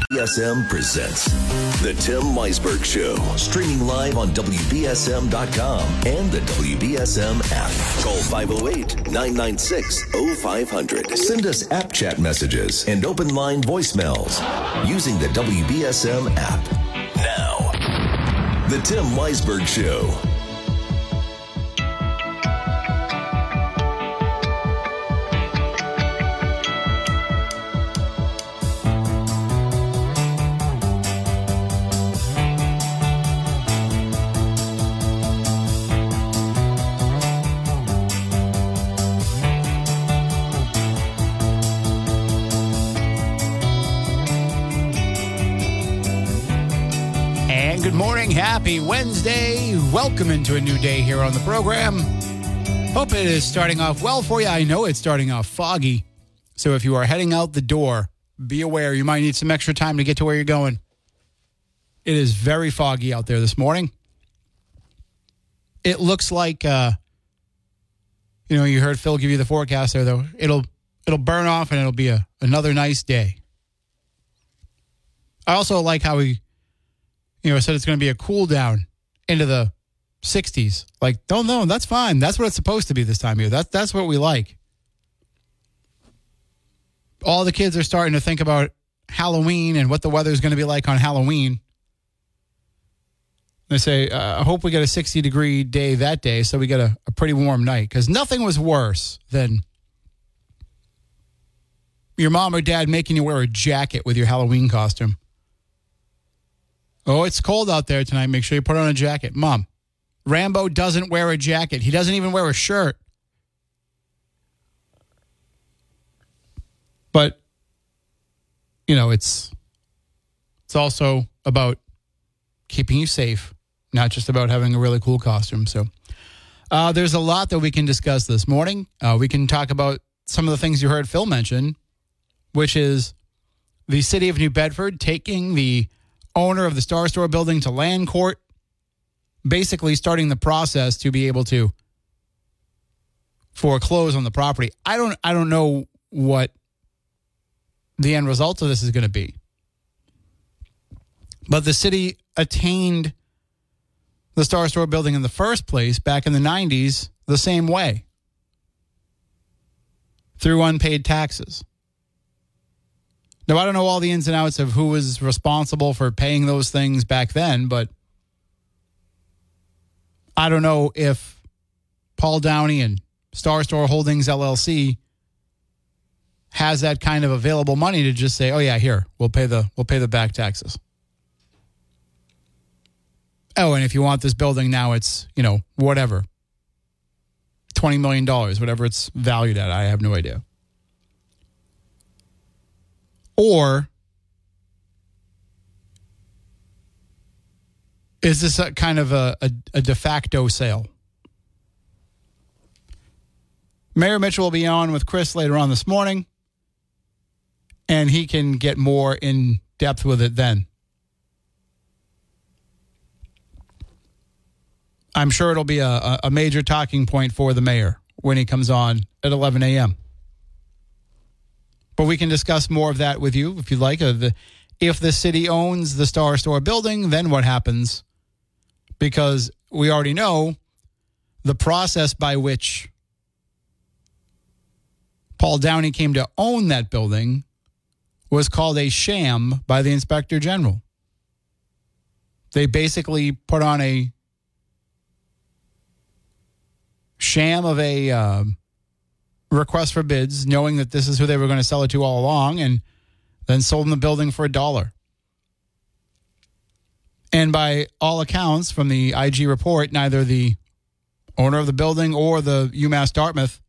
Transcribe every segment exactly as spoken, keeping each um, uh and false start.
B S M presents The Tim Weisberg Show, streaming live on W B S M dot com and the W B S M app. Call five oh eight, nine nine six, oh five hundred. Send us app chat messages and open line voicemails using the W B S M app. Now, The Tim Weisberg Show. Good morning. Happy Wednesday. Welcome into a new day here on the program. Hope it is starting off well for you. I know it's starting off foggy. So if you are heading out the door, be aware you might need some extra time to get to where you're going. It is very foggy out there this morning. It looks like, uh, you know, you heard Phil give you the forecast there, though. It'll it'll burn off and it'll be a, another nice day. I also like how he You know, said it's going to be a cool down into the sixties. Like, don't know. That's fine. That's what it's supposed to be this time of year. That's, that's what we like. All the kids are starting to think about Halloween and what the weather is going to be like on Halloween. They say, uh, I hope we get a sixty-degree day that day so we get a, a pretty warm night. Because nothing was worse than your mom or dad making you wear a jacket with your Halloween costume. Oh, it's cold out there tonight. Make sure you put on a jacket. Mom, Rambo doesn't wear a jacket. He doesn't even wear a shirt. But, you know, it's it's also about keeping you safe, not just about having a really cool costume. So uh, there's a lot that we can discuss this morning. Uh, we can talk about some of the things you heard Phil mention, which is the city of New Bedford taking the owner of the Star Store building to land court, basically starting the process to be able to foreclose on the property. I don't I don't know what the end result of this is going to be. But the city attained the Star Store building in the first place back in the nineties the same way, through unpaid taxes. Now, I don't know all the ins and outs of who was responsible for paying those things back then, but I don't know if Paul Downey and Star Store Holdings, L L C has that kind of available money to just say, oh, yeah, here, we'll pay the we'll pay the back taxes. Oh, and if you want this building now, it's, you know, whatever, twenty million dollars, whatever it's valued at. I have no idea. Or is this a kind of a, a, a de facto sale? Mayor Mitchell will be on with Chris later on this morning, and he can get more in depth with it then. I'm sure it'll be a, a major talking point for the mayor when he comes on at eleven a.m. But we can discuss more of that with you if you'd like. Uh, the, if the city owns the Star Store building, then what happens? Because we already know the process by which Paul Downey came to own that building was called a sham by the Inspector General. They basically put on a sham of a Uh, request for bids, knowing that this is who they were going to sell it to all along, and then sold them the building for a dollar. And by all accounts from the I G report, neither the owner of the building or the UMass Dartmouth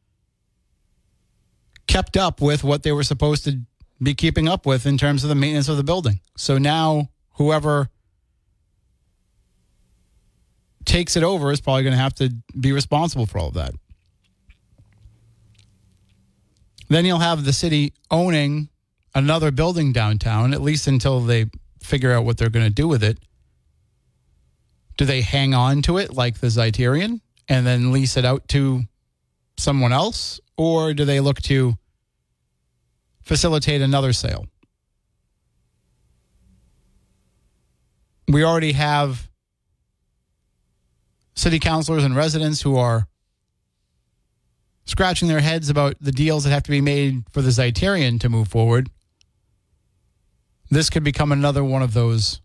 kept up with what they were supposed to be keeping up with in terms of the maintenance of the building. So now whoever takes it over is probably going to have to be responsible for all of that. Then you'll have the city owning another building downtown, at least until they figure out what they're going to do with it. Do they hang on to it like the Zeiterion and then lease it out to someone else? Or do they look to facilitate another sale? We already have city councilors and residents who are scratching their heads about the deals that have to be made for the Zeitarian to move forward. This could become another one of those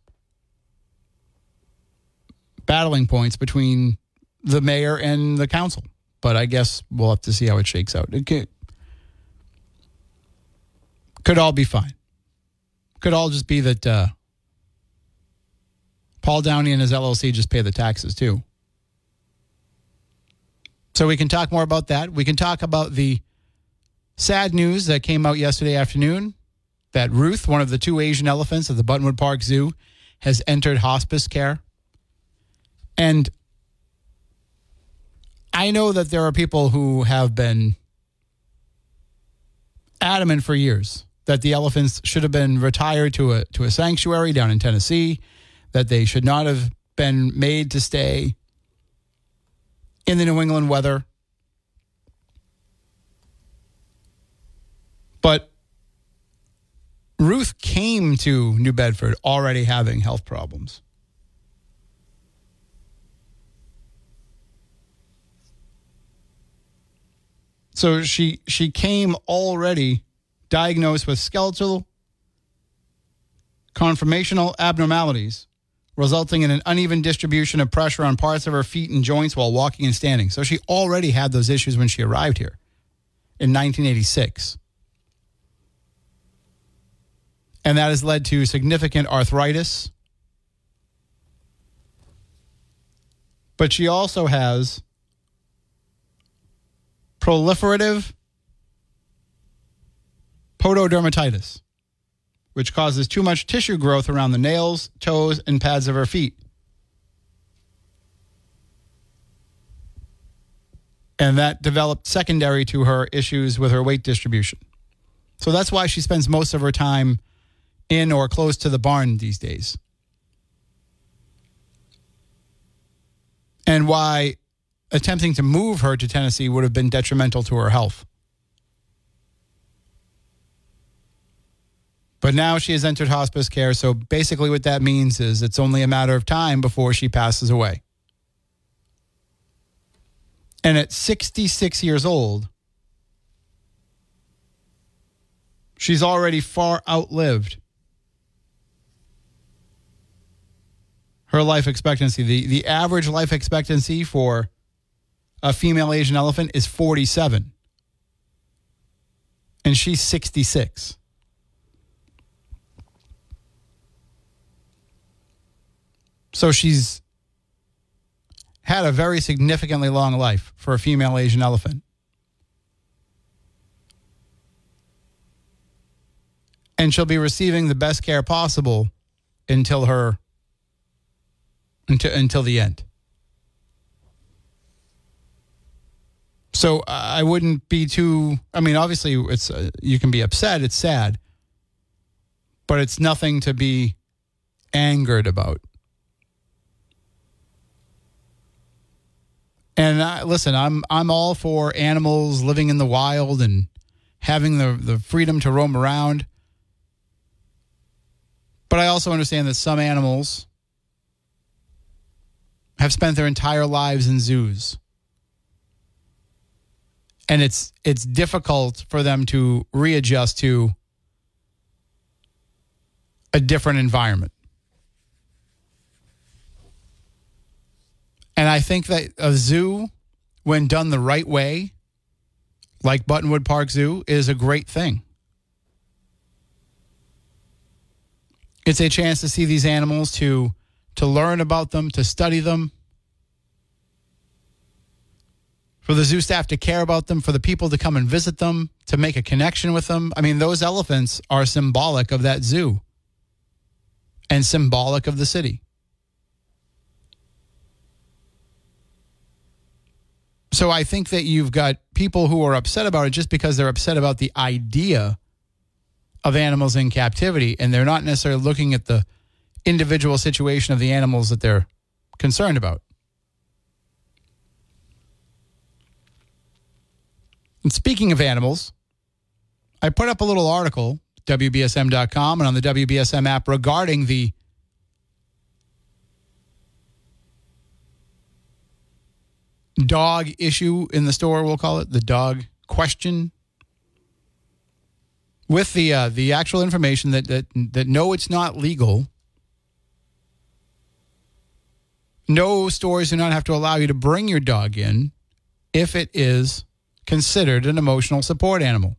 battling points between the mayor and the council. But I guess we'll have to see how it shakes out. It could, could all be fine. Could all just be that uh, Paul Downey and his L L C just pay the taxes too. So we can talk more about that. We can talk about the sad news that came out yesterday afternoon that Ruth, one of the two Asian elephants at the Buttonwood Park Zoo, has entered hospice care. And I know that there are people who have been adamant for years that the elephants should have been retired to a to a sanctuary down in Tennessee, that they should not have been made to stay in the New England weather. But Ruth came to New Bedford already having health problems. So she she came already diagnosed with skeletal conformational abnormalities, resulting in an uneven distribution of pressure on parts of her feet and joints while walking and standing. So she already had those issues when she arrived here in nineteen eighty-six. And that has led to significant arthritis. But she also has proliferative pododermatitis, which causes too much tissue growth around the nails, toes, and pads of her feet. And that developed secondary to her issues with her weight distribution. So that's why she spends most of her time in or close to the barn these days. And why attempting to move her to Tennessee would have been detrimental to her health. But now she has entered hospice care, so basically what that means is it's only a matter of time before she passes away. And at sixty-six years old, she's already far outlived her life expectancy. The, the average life expectancy for a female Asian elephant is forty-seven. And she's sixty-six. So she's had a very significantly long life for a female Asian elephant. And she'll be receiving the best care possible until her until until the end. So I wouldn't be too, I mean, obviously it's uh, you can be upset, it's sad, but it's nothing to be angered about. And I, listen, I'm I'm all for animals living in the wild and having the, the freedom to roam around. But I also understand that some animals have spent their entire lives in zoos. And it's it's difficult for them to readjust to a different environment. And I think that a zoo, when done the right way, like Buttonwood Park Zoo, is a great thing. It's a chance to see these animals, to, to learn about them, to study them, for the zoo staff to care about them, for the people to come and visit them, to make a connection with them. I mean, those elephants are symbolic of that zoo and symbolic of the city. So I think that you've got people who are upset about it just because they're upset about the idea of animals in captivity, and they're not necessarily looking at the individual situation of the animals that they're concerned about. And speaking of animals, I put up a little article, W B S M dot com and on the W B S M app, regarding the dog issue in the store, we'll call it, the dog question, with the uh, the actual information that, that that no, it's not legal. No stores do not have to allow you to bring your dog in if it is considered an emotional support animal.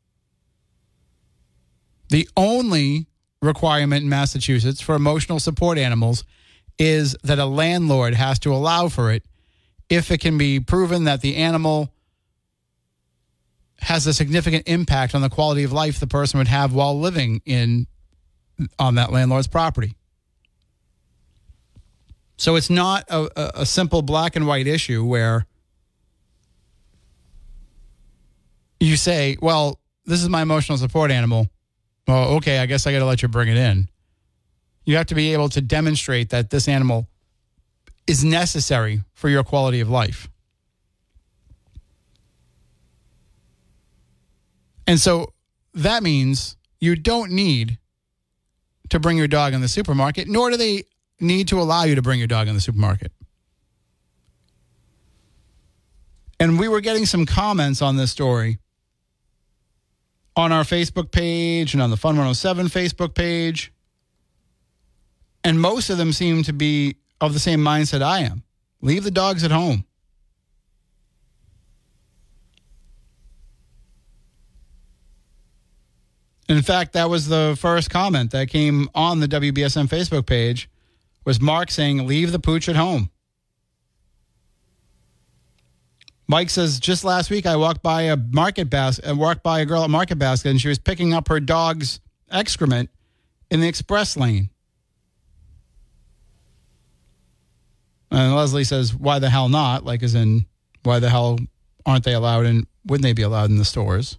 The only requirement in Massachusetts for emotional support animals is that a landlord has to allow for it if it can be proven that the animal has a significant impact on the quality of life the person would have while living in on that landlord's property. So it's not a, a, a simple black and white issue where you say, well, this is my emotional support animal. Well, okay, I guess I got to let you bring it in. You have to be able to demonstrate that this animal is necessary for your quality of life. And so that means you don't need to bring your dog in the supermarket, nor do they need to allow you to bring your dog in the supermarket. And we were getting some comments on this story on our Facebook page and on the Fun one oh seven Facebook page. And most of them seem to be of the same mindset I am. Leave the dogs at home. In fact, that was the first comment that came on the W B S M Facebook page, was Mark saying, leave the pooch at home. Mike says, just last week I walked by a market basket, I walked by a girl at Market Basket, and she was picking up her dog's excrement in the express lane. And Leslie says, why the hell not? Like, as in, why the hell aren't they allowed and wouldn't they be allowed in the stores?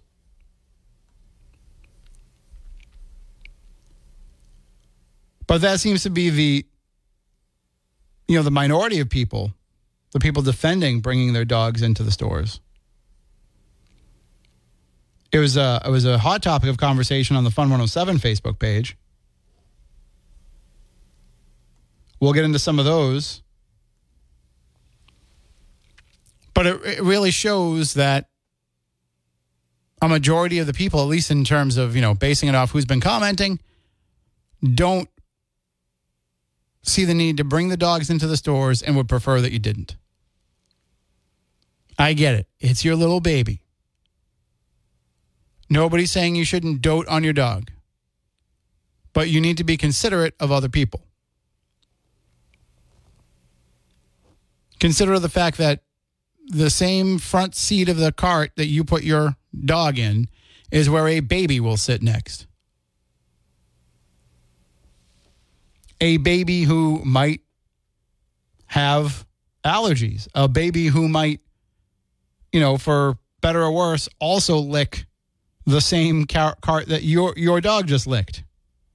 But that seems to be the, you know, the minority of people, the people defending bringing their dogs into the stores. It was a, it was a hot topic of conversation on the Fun one oh seven Facebook page. We'll get into some of those. But it, it really shows that a majority of the people, at least in terms of, you know, basing it off who's been commenting, don't see the need to bring the dogs into the stores and would prefer that you didn't. I get it. It's your little baby. Nobody's saying you shouldn't dote on your dog. But you need to be considerate of other people. Consider the fact that the same front seat of the cart that you put your dog in is where a baby will sit next. A baby who might have allergies. A baby who might, you know, for better or worse, also lick the same car- cart that your your dog just licked.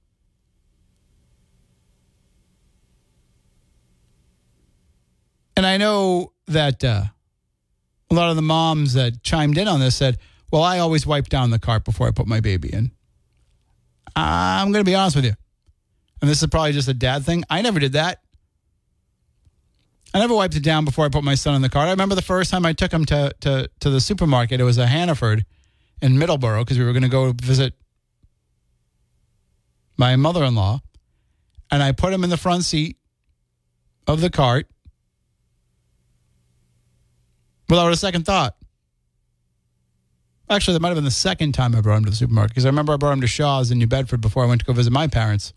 And I know that uh, a lot of the moms that chimed in on this said, well, I always wipe down the cart before I put my baby in. I'm going to be honest with you. And this is probably just a dad thing. I never did that. I never wiped it down before I put my son in the cart. I remember the first time I took him to, to, to the supermarket. It was a Hannaford in Middleborough because we were going to go visit my mother-in-law. And I put him in the front seat of the cart without a second thought. Actually, that might have been the second time I brought him to the supermarket because I remember I brought him to Shaw's in New Bedford before I went to go visit my parents.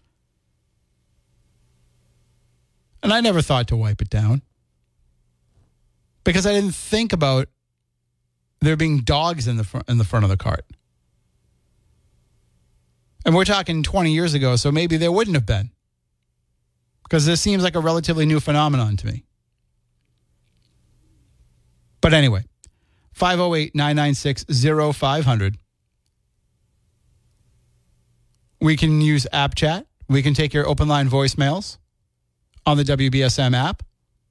And I never thought to wipe it down because I didn't think about there being dogs in the front, in the front of the cart. And we're talking twenty years ago, so maybe there wouldn't have been because this seems like a relatively new phenomenon to me. But anyway, five oh eight, nine nine six, oh five hundred. We can use app chat. We can take your open line voicemails on the W B S M app.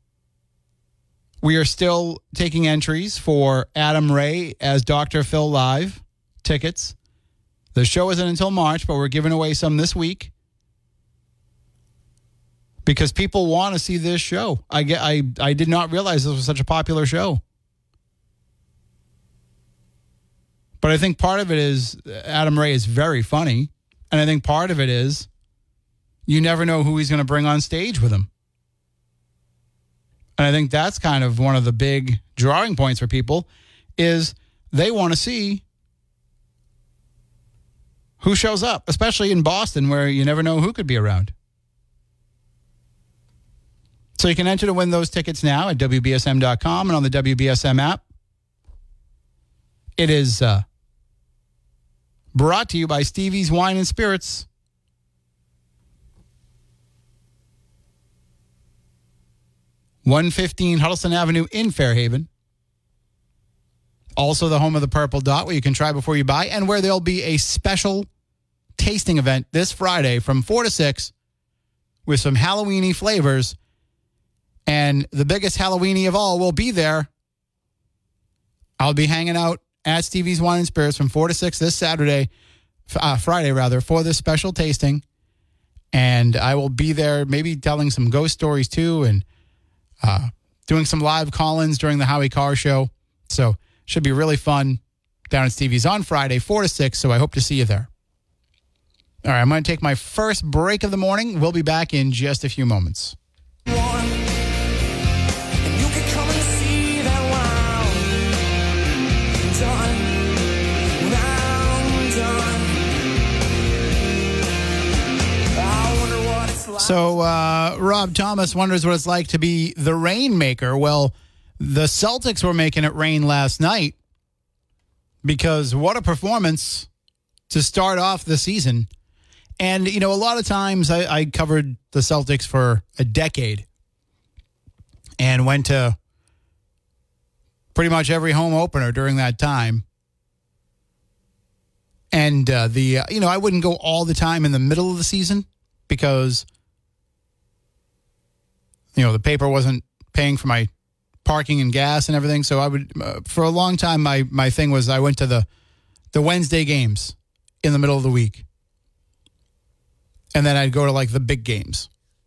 We are still taking entries for Adam Ray as Doctor Phil Live tickets. The show isn't until March, but we're giving away some this week because people want to see this show. I get, I, I did not realize this was such a popular show. But I think part of it is Adam Ray is very funny. And I think part of it is you never know who he's going to bring on stage with him. And I think that's kind of one of the big drawing points for people is they want to see who shows up, especially in Boston where you never know who could be around. So you can enter to win those tickets now at W B S M dot com and on the W B S M app. It is uh, brought to you by Stevie's Wine and Spirits. one fifteen Huddleston Avenue in Fairhaven. Also the home of the Purple Dot, where you can try before you buy, and where there'll be a special tasting event this Friday from four to six with some Halloween-y flavors. And the biggest Halloween-y of all will be there. I'll be hanging out at Stevie's Wine and Spirits from four to six this Saturday, uh, Friday rather, for this special tasting. And I will be there maybe telling some ghost stories too, and uh, doing some live call-ins during the Howie Carr show. So should be really fun down at Stevie's on Friday, four to six. So I hope to see you there. All right, I'm going to take my first break of the morning. We'll be back in just a few moments. So uh, Rob Thomas wonders what it's like to be the rainmaker. Well, the Celtics were making it rain last night because what a performance to start off the season. And, you know, a lot of times I, I covered the Celtics for a decade and went to pretty much every home opener during that time. And, uh, the uh, you know, I wouldn't go all the time in the middle of the season because, you know, the paper wasn't paying for my parking and gas and everything. So I would, uh, for a long time, my, my thing was I went to the, the Wednesday games in the middle of the week. And then I'd go to like the big games.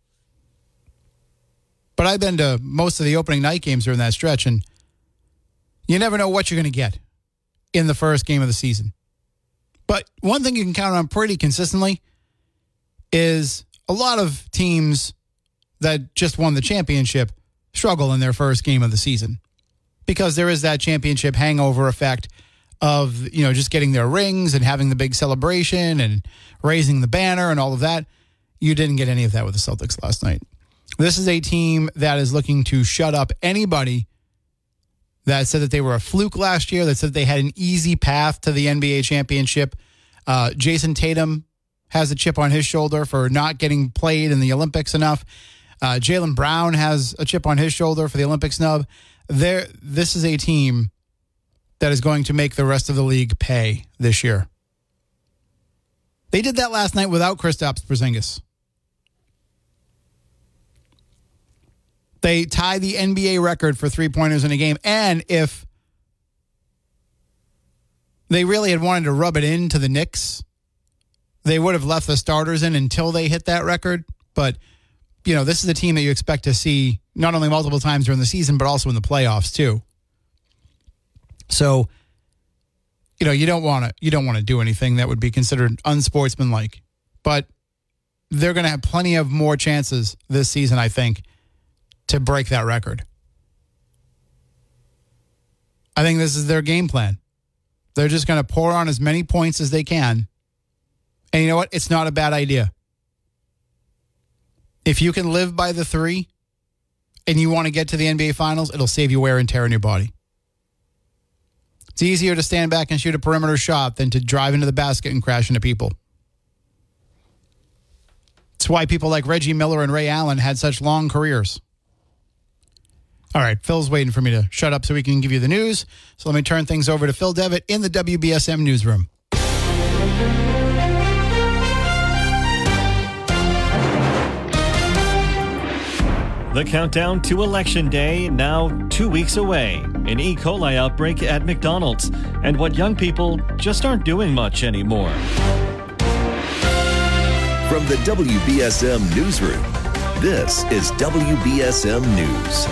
But I've been to most of the opening night games during that stretch, and you never know what you're going to get in the first game of the season. But one thing you can count on pretty consistently is a lot of teams that just won the championship struggle in their first game of the season because there is that championship hangover effect of, you know, just getting their rings and having the big celebration and raising the banner and all of that. You didn't get any of that with the Celtics last night. This is a team that is looking to shut up anybody that said that they were a fluke last year, that said they had an easy path to the N B A championship. Uh, Jason Tatum has a chip on his shoulder for not getting played in the Olympics enough. Uh, Jaylen Brown has a chip on his shoulder for the Olympic snub. There, this is a team that is going to make the rest of the league pay this year. They did that last night without Kristaps Porzingis. They tie the N B A record for three-pointers in a game. And if they really had wanted to rub it into the Knicks, they would have left the starters in until they hit that record. But, you know, this is a team that you expect to see not only multiple times during the season, but also in the playoffs too. So, you know, you don't want to you don't want to do anything that would be considered unsportsmanlike. But they're going to have plenty of more chances this season, I think, to break that record. I think this is their game plan. They're just going to pour on as many points as they can. And you know what? It's not a bad idea. If you can live by the three and you want to get to the N B A Finals, it'll save you wear and tear in your body. It's easier to stand back and shoot a perimeter shot than to drive into the basket and crash into people. It's why people like Reggie Miller and Ray Allen had such long careers. All right, Phil's waiting for me to shut up so we can give you the news. So let me turn things over to Phil Devitt in the W B S M newsroom. The countdown to Election Day, now two weeks away. An E. coli outbreak at McDonald's, and what young people just aren't doing much anymore. From the W B S M newsroom, This is W B S M News.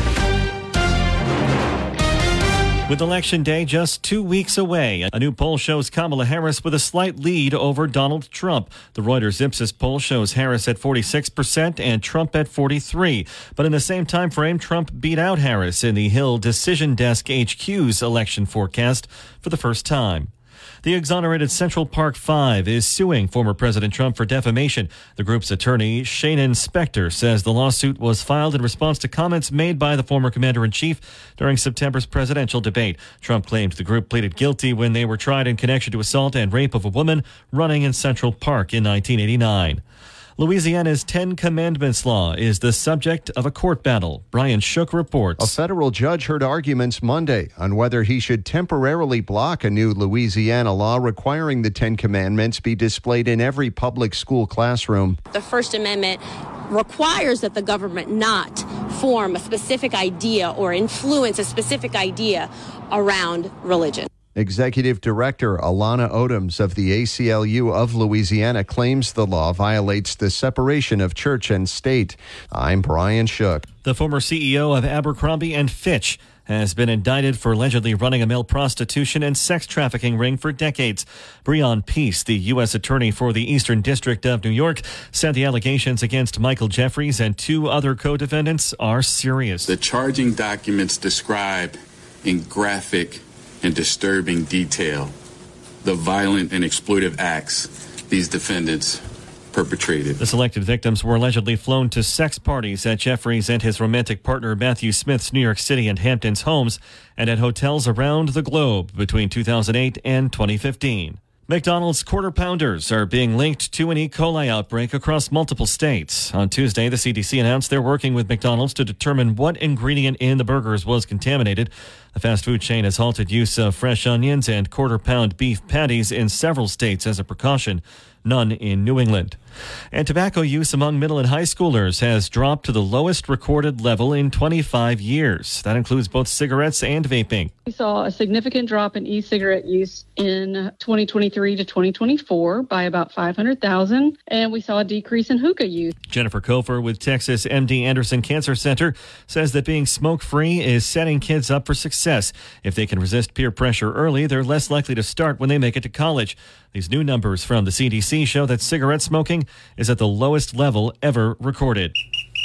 With Election Day just two weeks away, a new poll shows Kamala Harris with a slight lead over Donald Trump. The Reuters Ipsos poll shows Harris at forty-six percent and Trump at forty-three percent. But in the same time frame, Trump beat out Harris in the Hill Decision Desk H Q's election forecast for the first time. The exonerated Central Park Five is suing former President Trump for defamation. The group's attorney, Shannon Spector, says the lawsuit was filed in response to comments made by the former commander-in-chief during September's presidential debate. Trump claimed the group pleaded guilty when they were tried in connection to assault and rape of a woman running in Central Park in nineteen eighty-nine. Louisiana's Ten Commandments law is the subject of a court battle. Brian Shook reports. A federal judge heard arguments Monday on whether he should temporarily block a new Louisiana law requiring the Ten Commandments be displayed in every public school classroom. The First Amendment requires that the government not form a specific idea or influence a specific idea around religion. Executive Director Alana Odoms of the A C L U of Louisiana claims the law violates the separation of church and state. I'm Brian Shook. The former C E O of Abercrombie and Fitch has been indicted for allegedly running a male prostitution and sex trafficking ring for decades. Breon Peace, the U S attorney for the Eastern District of New York, said the allegations against Michael Jeffries and two other co-defendants are serious. The charging documents describe in graphic and disturbing detail the violent and exploitive acts these defendants perpetrated. The selected victims were allegedly flown to sex parties at Jeffries and his romantic partner Matthew Smith's New York City and Hamptons homes and at hotels around the globe between two thousand eight and twenty fifteen. McDonald's Quarter Pounders are being linked to an E. coli outbreak across multiple states. On Tuesday, the C D C announced they're working with McDonald's to determine what ingredient in the burgers was contaminated. The fast food chain has halted use of fresh onions and quarter-pound beef patties in several states as a precaution, none in New England. And tobacco use among middle and high schoolers has dropped to the lowest recorded level in twenty-five years. That includes both cigarettes and vaping. We saw a significant drop in e-cigarette use in twenty twenty-three to twenty twenty-four by about five hundred thousand, and we saw a decrease in hookah use. Jennifer Kofer with Texas M D Anderson Cancer Center says that being smoke-free is setting kids up for success. If they can resist peer pressure early, they're less likely to start when they make it to college. These new numbers from the C D C show that cigarette smoking is at the lowest level ever recorded.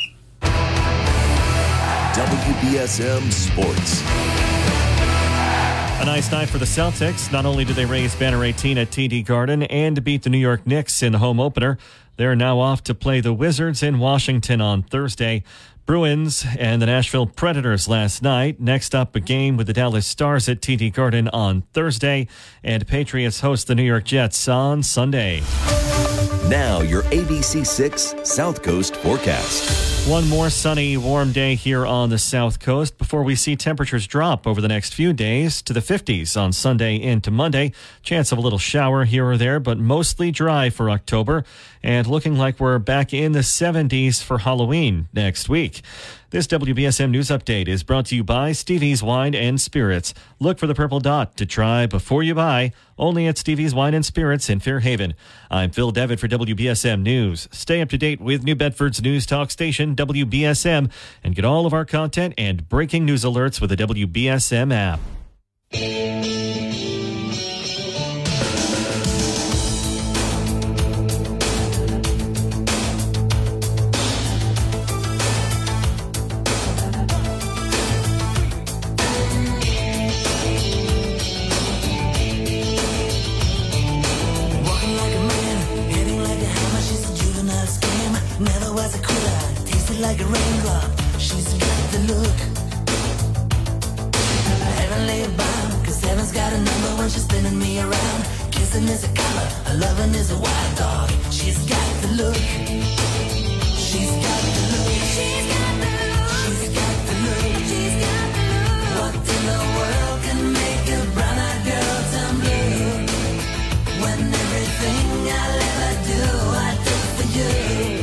W B S M Sports. A nice night for the Celtics. Not only did they raise banner eighteen at T D Garden and beat the New York Knicks in the home opener, they're now off to play the Wizards in Washington on Thursday. Bruins and the Nashville Predators last night. Next up, a game with the Dallas Stars at T D Garden on Thursday. And Patriots host the New York Jets on Sunday. Now, your A B C six South Coast forecast. One more sunny, warm day here on the South Coast before we see temperatures drop over the next few days to the fifties on Sunday into Monday. Chance of a little shower here or there, but mostly dry for October. And looking like we're back in the seventies for Halloween next week. This W B S M News Update is brought to you by Stevie's Wine and Spirits. Look for the purple dot to try before you buy, only at Stevie's Wine and Spirits in Fairhaven. I'm Phil Devitt for W B S M News. Stay up to date with New Bedford's news talk station, W B S M, and get all of our content and breaking news alerts with the W B S M app. Like a raindrop, she's got the look. Heavenly bound, cause heaven's got a number when she's spinning me around. Kissing is a color, her loving is a wild dog. She's got the look. She's got the look. She's got the look. She's got the look. She's got the look. What in the world can make a brown-eyed girl turn blue? When everything I'll ever do, I do for you.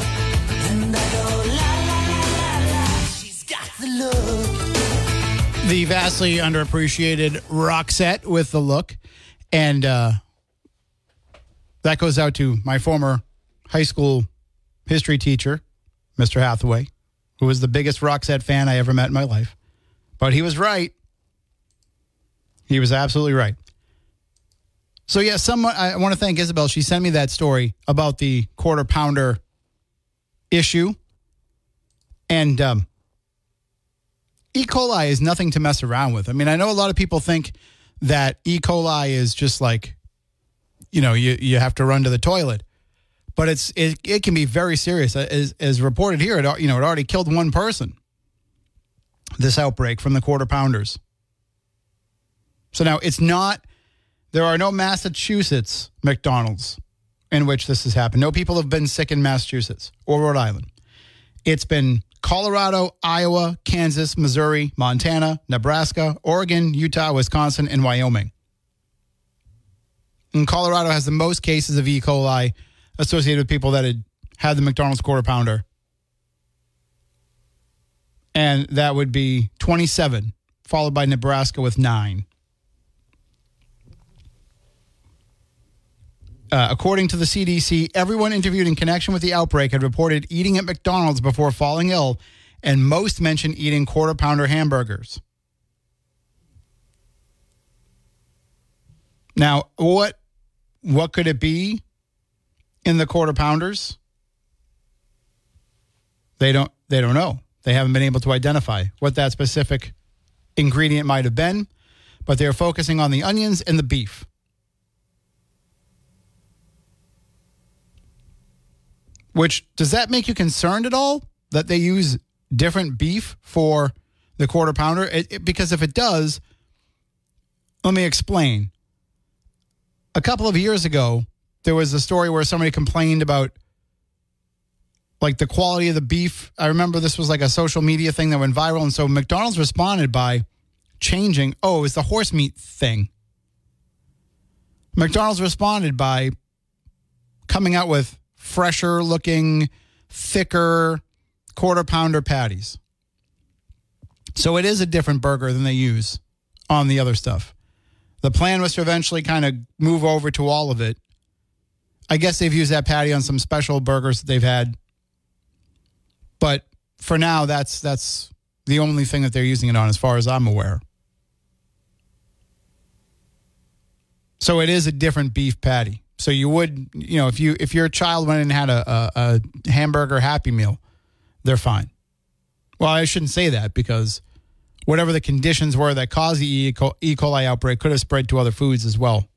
The vastly underappreciated Roxette with the look. And uh, that goes out to my former high school history teacher, Mister Hathaway, who was the biggest Roxette fan I ever met in my life. But he was right. He was absolutely right. So, yeah, someone, I want to thank Isabel. She sent me that story about the quarter pounder issue. And um, E. coli is nothing to mess around with. I mean, I know a lot of people think that E. coli is just like, you know, you, you have to run to the toilet. But it's it, it can be very serious. As, as reported here, it, you know, it already killed one person, this outbreak from the quarter pounders. So now it's not, there are no Massachusetts McDonald's in which this has happened. No people have been sick in Massachusetts or Rhode Island. It's been Colorado, Iowa, Kansas, Missouri, Montana, Nebraska, Oregon, Utah, Wisconsin, and Wyoming. And Colorado has the most cases of E. coli associated with people that had had the McDonald's quarter pounder. And that would be twenty-seven, followed by Nebraska with nine. Uh, according to the C D C, everyone interviewed in connection with the outbreak had reported eating at McDonald's before falling ill, and most mentioned eating quarter pounder hamburgers. Now, what what could it be in the quarter pounders? They don't they don't know. They haven't been able to identify what that specific ingredient might have been, but they're focusing on the onions and the beef. Which, does that make you concerned at all that they use different beef for the quarter pounder? It, it, because if it does, let me explain. A couple of years ago, there was a story where somebody complained about like the quality of the beef. I remember this was like a social media thing that went viral. And so McDonald's responded by changing. Oh, it was the horse meat thing. McDonald's responded by coming out with fresher looking, thicker quarter pounder patties. So it is a different burger than they use on the other stuff. The plan was to eventually kind of move over to all of it. I guess they've used that patty on some special burgers that they've had. But for now, that's that's the only thing that they're using it on as far as I'm aware. So it is a different beef patty. So you would, you know, if you if your child went and had a, a, a hamburger Happy Meal, they're fine. Well, I shouldn't say that because whatever the conditions were that caused the E. coli outbreak could have spread to other foods as well.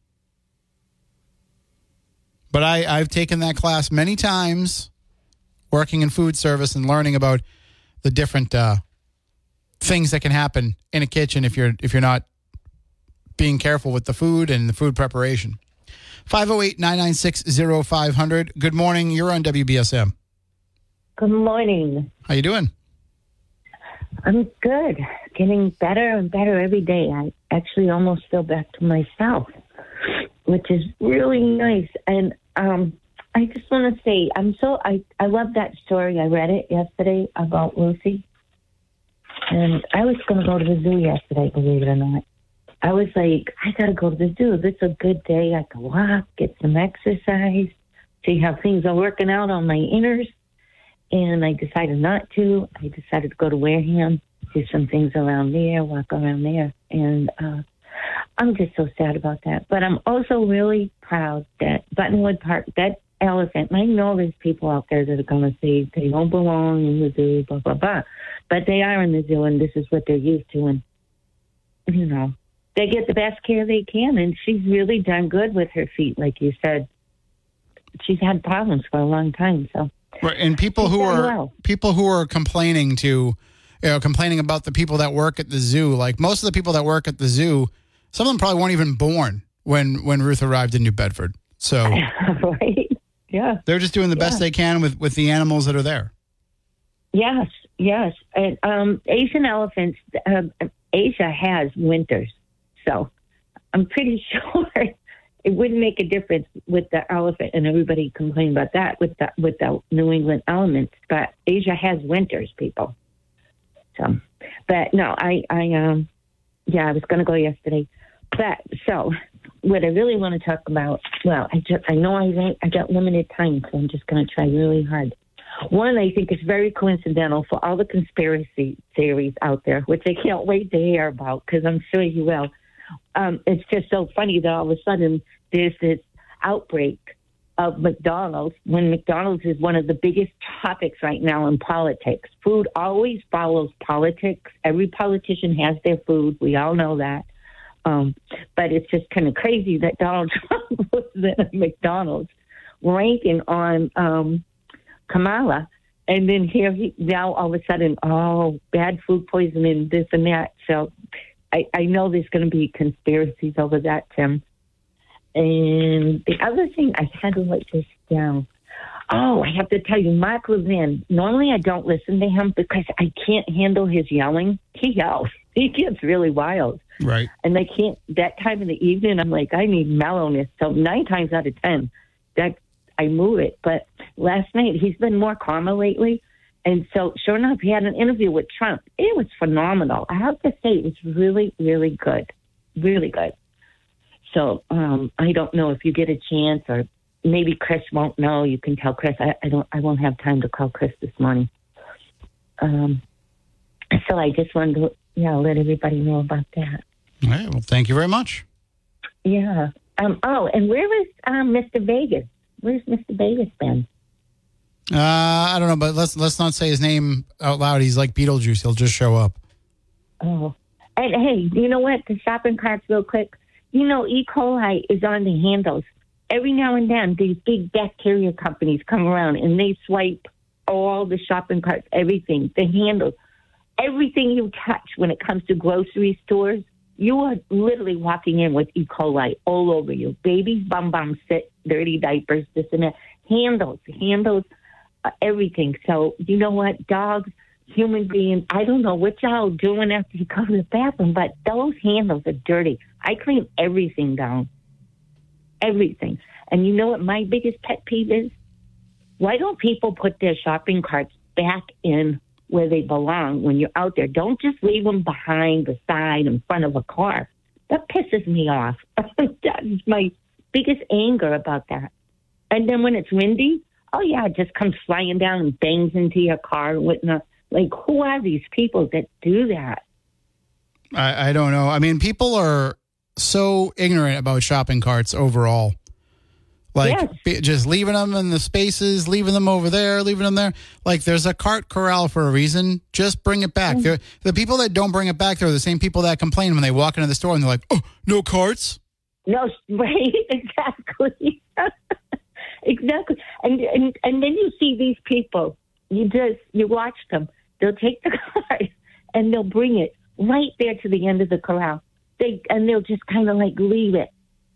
But I, I've taken that class many times, working in food service and learning about the different uh, things that can happen in a kitchen if you're if you're not being careful with the food and the food preparation. five oh eight, nine nine six, oh five hundred. Good morning. You're on W B S M. Good morning. How you doing? I'm good. Getting better and better every day. I actually almost feel back to myself, which is really nice. And um, I just want to say, I'm so I, I love that story. I read it yesterday about Lucy. And I was going to go to the zoo yesterday, believe it or not. I was like, I got to go to the zoo. This is a good day. I can walk, get some exercise, see how things are working out on my inners. And I decided not to. I decided to go to Wareham, do some things around there, walk around there. And uh, I'm just so sad about that. But I'm also really proud that Buttonwood Park, that elephant, I know there's people out there that are going to say they don't belong in the zoo, blah, blah, blah. But they are in the zoo, and this is what they're used to. And, you know, they get the best care they can. And she's really done good with her feet, like you said. She's had problems for a long time, so. Right, and people who are well. people who are complaining to, you know, complaining about the people that work at the zoo. Like most of the people that work at the zoo, some of them probably weren't even born when when Ruth arrived in New Bedford. So, right, yeah, they're just doing the best yeah. they can with, with the animals that are there. Yes, yes, and um, Asian elephants. Uh, Asia has winters, so I'm pretty sure. It wouldn't make a difference with the elephant, and everybody complained about that with the with the New England elements. But Asia has winters, people. So, but no, I, I, um, yeah, I was going to go yesterday. But so, what I really want to talk about, well, I just, I know I I got limited time, so I'm just going to try really hard. One, I think is very coincidental for all the conspiracy theories out there, which I can't wait to hear about because I'm sure you will. Um, it's just so funny that all of a sudden there's this outbreak of McDonald's when McDonald's is one of the biggest topics right now in politics. Food always follows politics. Every politician has their food. We all know that. Um, but it's just kind of crazy that Donald Trump was at a McDonald's ranking on um, Kamala. And then here he, now all of a sudden, oh, bad food poisoning, this and that. So I, I know there's going to be conspiracies over that, Tim. And the other thing, I had to write this down. Oh, I have to tell you, Mark Levin, normally I don't listen to him because I can't handle his yelling. He yells. He gets really wild. Right. And I can't, that time in the evening, I'm like, I need mellowness. So nine times out of ten, that I move it. But last night, he's been more calmer lately. And so, sure enough, he had an interview with Trump. It was phenomenal. I have to say, it was really, really good. Really good. So um, I don't know if you get a chance, or maybe Chris won't know. You can tell Chris. I, I don't. I won't have time to call Chris this morning. Um, so I just wanted to, yeah, let everybody know about that. All right. Well, thank you very much. Yeah. Um, oh, and where is um, Mister Vegas? Where's Mister Vegas been? Uh, I don't know, but let's let's not say his name out loud. He's like Beetlejuice. He'll just show up. Oh, and hey, you know what? The shopping carts, real quick. You know, E. coli is on the handles. Every now and then, these big bacteria companies come around and they swipe all the shopping carts, everything, the handles, everything you touch when it comes to grocery stores. You are literally walking in with E. coli all over you. Babies, bum bum, sit, dirty diapers, this and that. Handles, handles, uh, everything. So, you know what? Dogs, human beings, I don't know what y'all doing after you go to the bathroom, but those handles are dirty. I clean everything down. Everything. And you know what my biggest pet peeve is? Why don't people put their shopping carts back in where they belong when you're out there? Don't just leave them behind, the side, in front of a car. That pisses me off. That is my biggest anger about that. And then when it's windy, oh yeah, it just comes flying down and bangs into your car and whatnot. Like, who are these people that do that? I, I don't know. I mean, people are so ignorant about shopping carts overall. Like, yes. be, just leaving them in the spaces, leaving them over there, leaving them there. Like, there's a cart corral for a reason. Just bring it back. Mm-hmm. The people that don't bring it back, they're the same people that complain when they walk into the store and they're like, oh, no carts? No, right? Exactly. Exactly. And, and and then you see these people. You just, you watch them. They'll take the cart and they'll bring it right there to the end of the corral. They and they'll just kind of like leave it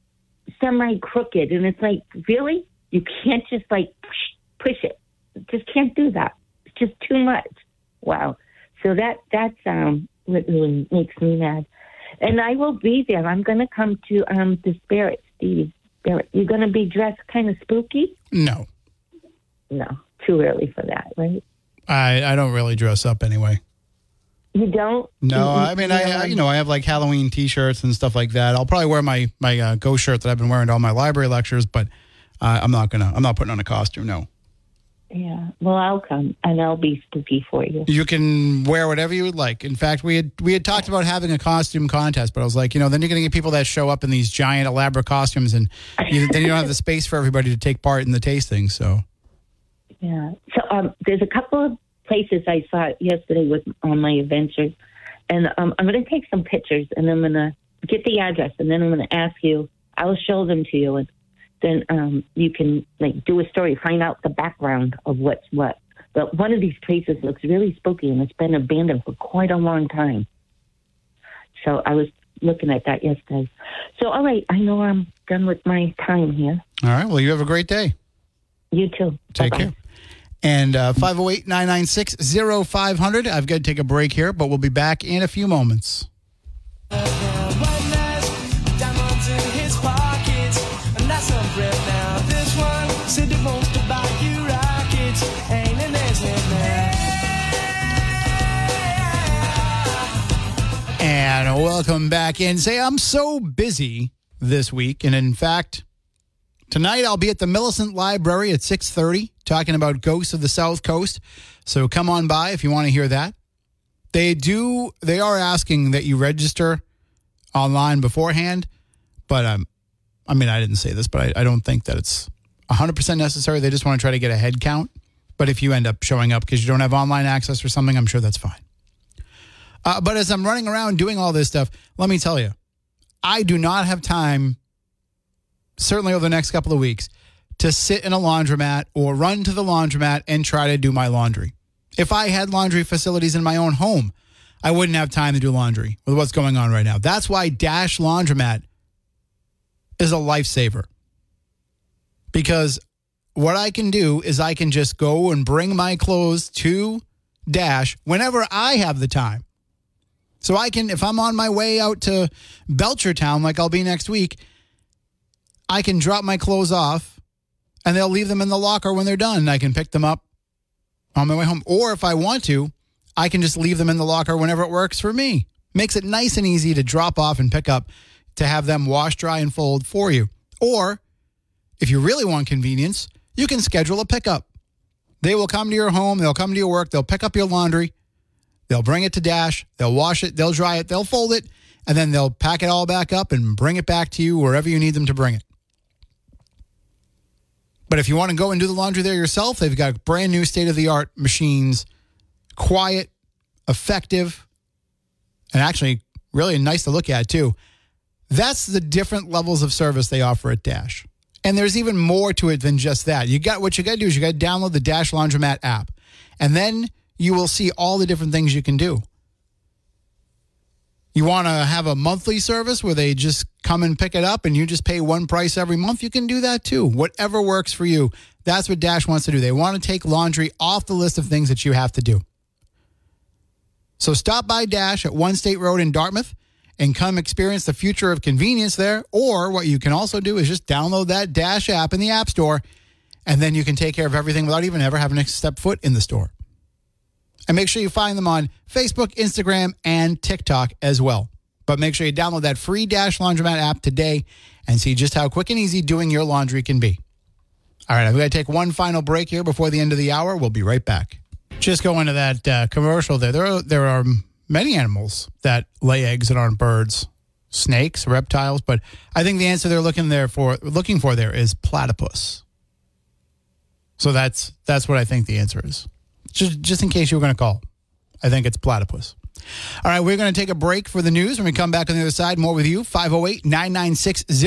semi crooked, and it's like, really? You can't just like push it. Just can't do that. It's just too much. Wow. So that that's um what really makes me mad. And I will be there. I'm going to come to um the Spirit, Stevie Spirit. You're going to be dressed kind of spooky? No. No, too early for that, right? I I don't really dress up anyway. You don't? No, I mean, I, I you know, I have like Halloween T-shirts and stuff like that. I'll probably wear my my uh, ghost shirt that I've been wearing to all my library lectures, but uh, I'm not gonna. I'm not putting on a costume. No. Yeah. Well, I'll come and I'll be spooky for you. You can wear whatever you would like. In fact, we had we had talked about having a costume contest, but I was like, you know, then you're gonna get people that show up in these giant elaborate costumes, and you, then you don't have the space for everybody to take part in the tasting. So. Yeah. So um, there's a couple of places I saw yesterday with on my adventures, and um, I'm going to take some pictures, and I'm going to get the address, and then I'm going to ask you. I'll show them to you, and then um, you can like do a story, find out the background of what's what. But one of these places looks really spooky, and it's been abandoned for quite a long time. So I was looking at that yesterday. So all right, I know I'm done with my time here. All right. Well, you have a great day. You too. Take Bye-bye. care. And uh, five oh eight, nine nine six, oh five hundred. I've got to take a break here, but we'll be back in a few moments. And welcome back in. Say, I'm so busy this week, and in fact, Tonight, I'll be at the Millicent Library at six thirty talking about Ghosts of the South Coast. So come on by if you want to hear that. They do, they are asking that you register online beforehand, but um, I mean, I didn't say this, but I, I don't think that it's one hundred percent necessary. They just want to try to get a head count. But if you end up showing up because you don't have online access or something, I'm sure that's fine. Uh, but as I'm running around doing all this stuff, let me tell you, I do not have time, certainly over the next couple of weeks, to sit in a laundromat or run to the laundromat and try to do my laundry. If I had laundry facilities in my own home, I wouldn't have time to do laundry with what's going on right now. That's why Dash Laundromat is a lifesaver. Because what I can do is I can just go and bring my clothes to Dash whenever I have the time. So I can, if I'm on my way out to Belchertown, like I'll be next week, I can drop my clothes off and they'll leave them in the locker when they're done. I can pick them up on my way home. Or if I want to, I can just leave them in the locker whenever it works for me. Makes it nice and easy to drop off and pick up, to have them wash, dry, and fold for you. Or if you really want convenience, you can schedule a pickup. They will come to your home. They'll come to your work. They'll pick up your laundry. They'll bring it to Dash. They'll wash it. They'll dry it. They'll fold it. And then they'll pack it all back up and bring it back to you wherever you need them to bring it. But if you want to go and do the laundry there yourself, they've got brand new state-of-the-art machines, quiet, effective, and actually really nice to look at too. That's the different levels of service they offer at Dash. And there's even more to it than just that. You got what you got to do is you got to download the Dash Laundromat app. And then you will see all the different things you can do. You want to have a monthly service where they just come and pick it up and you just pay one price every month? You can do that too. Whatever works for you. That's what Dash wants to do. They want to take laundry off the list of things that you have to do. So stop by Dash at One State Road in Dartmouth and come experience the future of convenience there. Or what you can also do is just download that Dash app in the App Store, and then you can take care of everything without even ever having to step foot in the store. And make sure you find them on Facebook, Instagram, and TikTok as well. But make sure you download that free Dash Laundromat app today and see just how quick and easy doing your laundry can be. All right, I've got to take one final break here before the end of the hour. We'll be right back. Just go into that uh, commercial there. There are, there are many animals that lay eggs that aren't birds, snakes, reptiles, but I think the answer they're looking there for looking for there is platypus. So that's that's what I think the answer is. Just just in case you were going to call, I think it's platypus. All right, we're going to take a break for the news. When we come back on the other side, more with you. five oh eight, nine nine six,